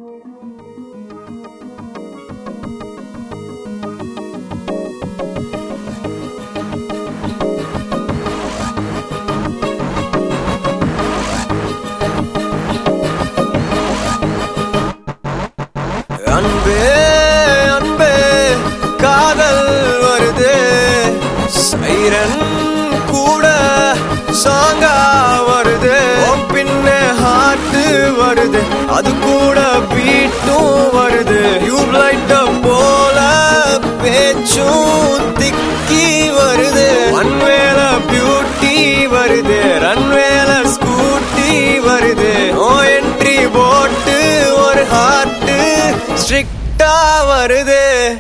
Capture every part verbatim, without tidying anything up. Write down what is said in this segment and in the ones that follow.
அன்பே அன்பே காதல் வருது சைரன் கூட சாங்கா வருது பின்ன ஹார்ட் வருது அது கூட பீட்டும் வருது டியூப்லைட் போல பேச்சும் திக்கி வருது ஒன்வேல பியூட்டி வருது ரன்வேல ஸ்கூட்டி வருது ஓ என்ட்ரி போட்டு ஒரு ஹார்ட் ஸ்ட்ரிக்ட்டா வருது.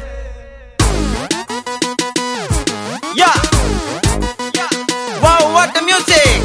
Yeah. Wow, what the music.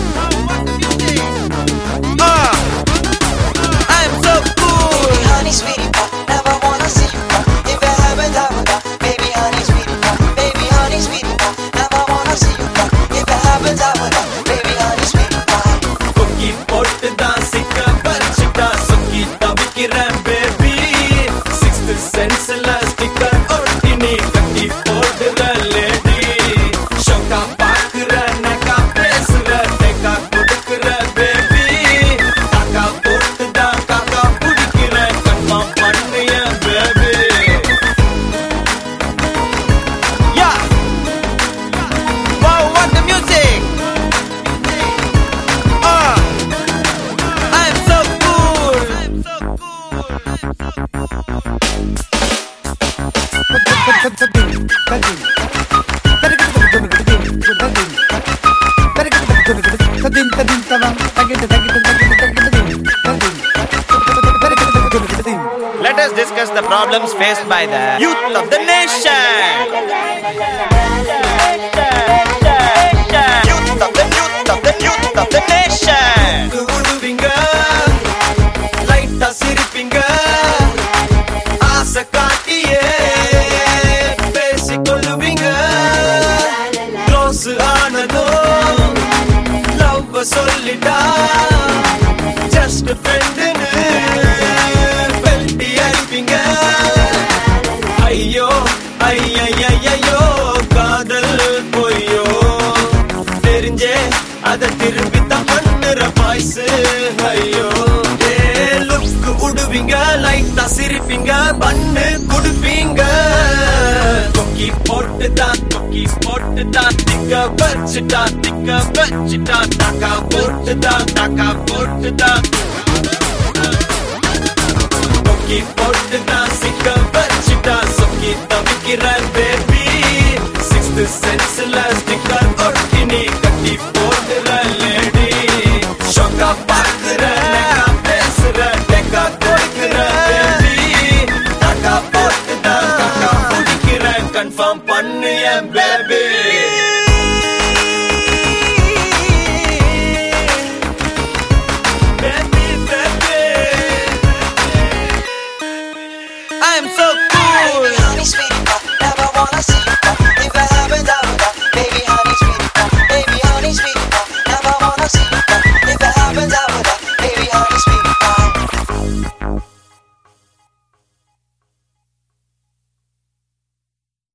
Ah, I'm so cool. Baby honey sweetie pie, never wanna see you cry. If you haven't ever got, baby honey sweetie pie, baby honey sweetie pie, never wanna see you cry. If you haven't ever got, baby honey sweetie pie. Cookie pot da sikka parchita sukki tavikira baby. Sense sticker ortini katti podra lady shoka pakra naka pesra teka kudukra baby kaka potda kaka pudikira confirm panniya baby. Yeah, wow, what the music. Ah, I'm so cool. I'm so cool. Let us discuss the problems faced by the youth of the nation. Youth of the youth of the youth of the nation. Uduvinga light asiripinga asa kaatiye pesikolluvinga close aanado love sollita just a friend nu pelti aripinga ayyo ayyayayyo kaadal poyo therinje ada tirupita pannura voice ayyo e look uduvinga light asiripinga bannu kudupinga kokki potte da kokki potte da tikka vachita tikka vachita taka potte da taka potte da kokki potte da sikka vachita sokki tavikira baby sixth sense la sticker ortini katti podra lady shoka pakra naka pesra teka kudukra baby taka potte da taka pudikira confirm panniya baby.